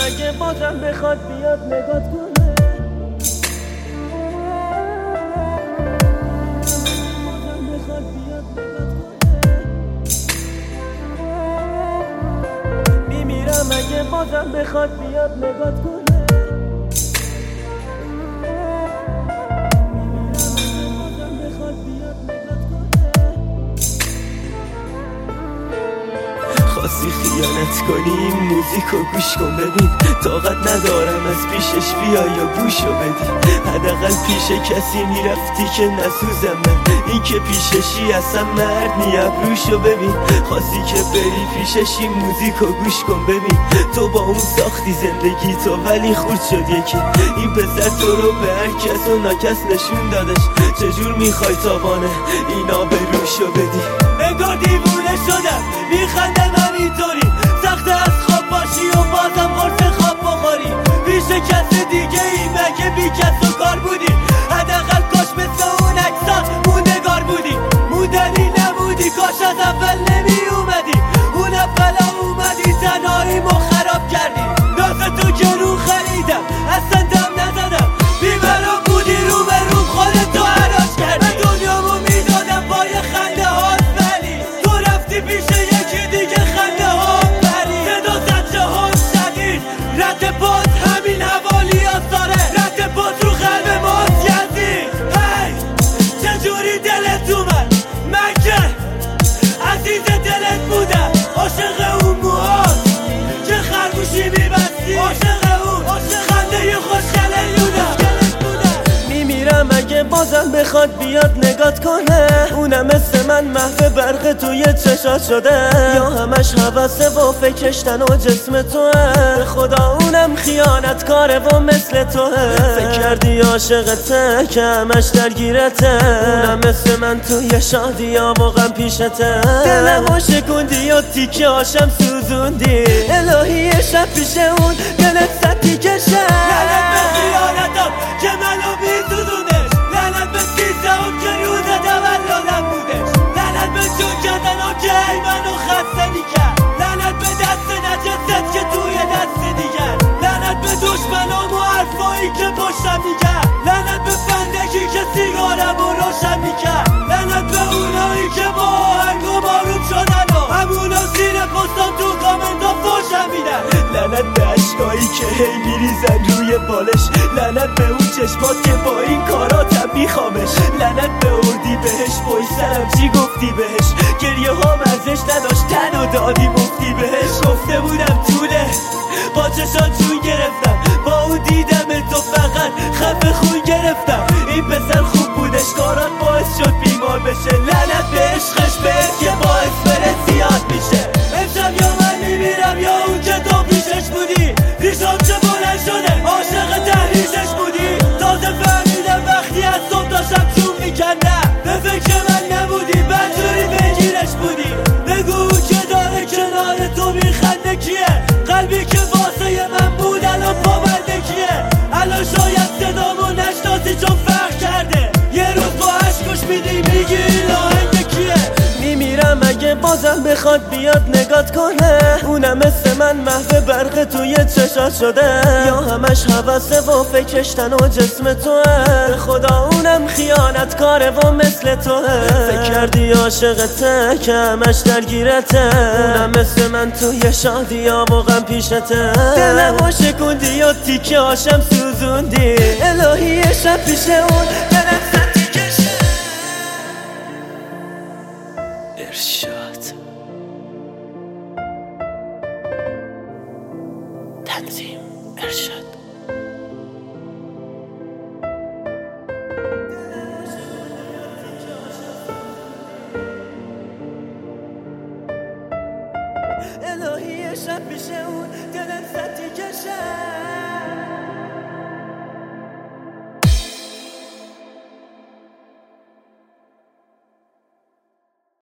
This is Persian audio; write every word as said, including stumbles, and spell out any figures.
اگه بازم بخواد بیاد نگات کنه. میمیرم اگه بازم بخواد بیاد نگات کنه. خواستی خیانت کنی این موزیکو گوش کن ببین، طاقت ندارم از پیشش بیا یا گوشو بدی. حداقل پیش کسی میرفتی که نسوزم من، این که پیششی اصلا مرد نی ابروشو ببین. خواستی که بری پیشش این موزیکو گوش کن ببین، تو با اون ساختی زندگی تو ولی خورد شد یکی. این پسر تو رو به هر کس و ناکس نشون دادش، چجور میخوای تاوانه اینا به روشو بدی. انگار دیوونه شدم میخندم همینطوری، سخت از خواب باشی و بازم قرص خواب بخوری. پیش کس دیگه ای مگه بی کس و کار بودی؟ حداقل کاش مثل اون اکسان موندگار بودی. موندنی نبودی کاش از اول نمی اومدی. اون اولا اومدی تنهاییمو خراب کردی. ناز تو که رو خریدم اصلا دم نزدم، بیبرا بودی رو به رو خودتو حراج کردی. من دنیامو میدادم با یه خنده هات ولی تو رفتی پیش یکی دیگه خنده ها بری. صدا زد جهان شدید رد پاس همین حوالی آثاره، رد پاس رو قلب ماست یزید. هی چجوری دلت اومد من که عزیز دلت بودم، عاشق اون موهات که خرگوشی میبستی، عاشق اون خنده خوشگله یودم. میمیرم اگه بازم بخواد بیاد نگات کنه، اونم مثل من محو برق توی چشات شده، یا همش حوثه و فکرش تنها جسم توه. به خدا اونم خیانت کاره و مثل توه. فکر کردی عاشقته که همش درگیرته، اونم مثل من توی شادی یا واقعا پیشته. دلمو شکوندی و تیکه هاشم سوزوندی، الهی شب پیش اون دلت زد تیکه شد. لعنت به خیانتم که منو میسوزونش، لعنت به کیسه‌ام که روز تولدم بودش، لعنت به جون کردنم که ای منو خسته میکرد، لعنت به دست نجست که توی دست دیگر، لعنت به دشمنام و حرفایی که پشتم میکرد، لعنت به فندکی که سیگارم رو روشن میکرد، لعنت به اونایی که با آهنگ و بارون شدن و همونا زیر پستم تو کامنت ها فوشم میدن، لعنت به عشقایی که هی میریزن روی بالش، لعنت به اون چشمات که با این کاراتم میخوامش، لعنت به اردی بهش پشت سرم چی گفتی بهش، گریه ها ارزش نداشت تن و دادی مفتی بهش. گفته بودم طوله با چشات جون گرفتم، با اون دیدم تو فقط خفه خون گرفتم. این پسر خوب بودش کارات باعث شد بیمار بشه، لعنت به عشقش بهت که باعث بره زیاد میشه. امشب یا من میمیرم یا اون که تو پیشش بودی، ریشام چه بلند شده عاشق تحریشش بودی. تازه فهمیدم وقتی از صبح تا شب چون میکندم، به فکر من نبودی بدجوری بگیرش بودی. بگو اون که داره کنار تو میخنده کیه، قلبی که واسه من بود الان پابنده کیه. الان شاید صدامو نشناسی چون فرق کرده، یه روز با عشقش میدی میگی این آهنگ کیه. میمیرم اگه بازم بخواد بیاد نگات کنه، اونم مثل من محو برق توی چشات شده، یا همش حوثه و فکرش تنها جسم توه. به خدا اونم خیانت کاره و مثل توه. فکر کردی عاشقته که همش درگیرته، اونم مثل من توی شادی یا واقعا پیشته. دلمو شکوندی و تیکه هاشم سوزوندی، الهی شب پیش اون دلت زد تیکه شد. ارشاد تنظیم ارشاد. الهی شب پیش اون دلت زد تیکه شد.